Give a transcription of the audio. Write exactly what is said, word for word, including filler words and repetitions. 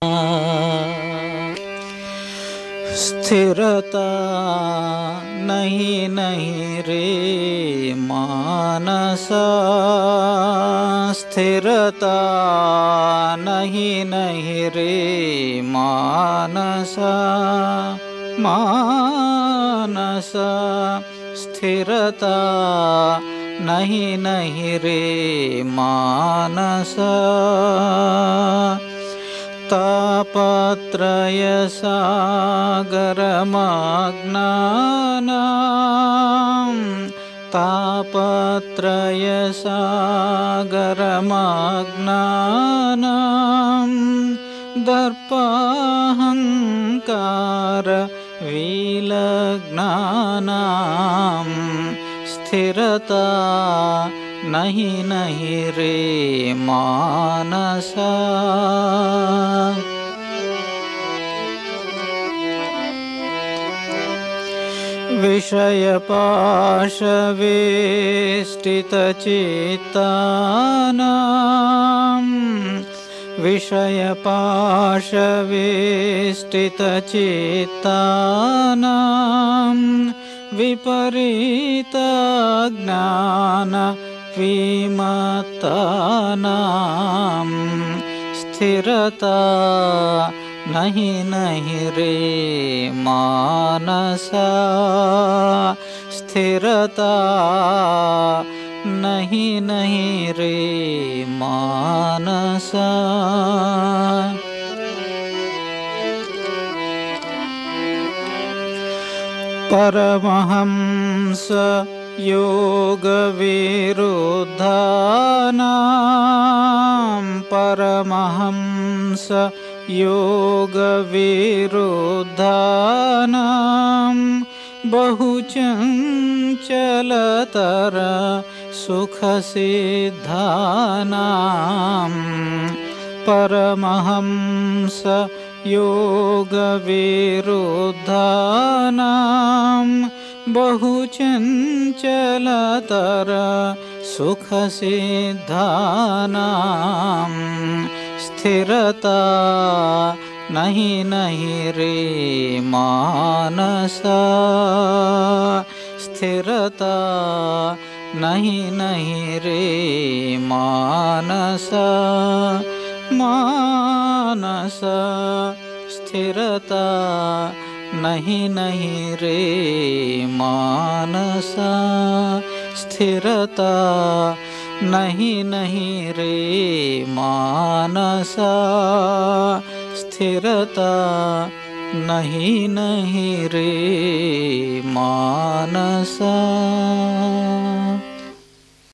स्थिरता नहीं नहीं रे मानसा, स्थिरता नहीं नहीं रे मानसा, मानसा स्थिरता नहीं नहीं रे मानसा। तापत्रय सागरमग्नानां, तापत्रय सागरमग्नानां, दर्पाहंकार विलग्नानां, स्थिरता नहीं नहीं रे मानसा। विषयपाशवेष्टितचित्तानां, विषयपाशवेष्टितचित्तानां, विपरीतज्ञान विमत्तानां, स्थिरता नहीं नहीं रे मानसा, स्थिरता नहीं नहीं रे मानसा। परमहंस योग विरुद्धानां, परमहंस योग विरुद्धानां, बहुचंचलतर सुख सिद्धानां, परमहंस योग विरुद्धानां, बहुचंचलतर सुख सिद्धानां, स्थिरता नहीं नहीं रे मानसा, स्थिरता नहीं नहीं रे मानसा, मानसा स्थिरता नहीं नहीं रे मानसा, स्थिरता नहीं नहीं रे मानसा, स्थिरता नहीं नहीं रे मानसा।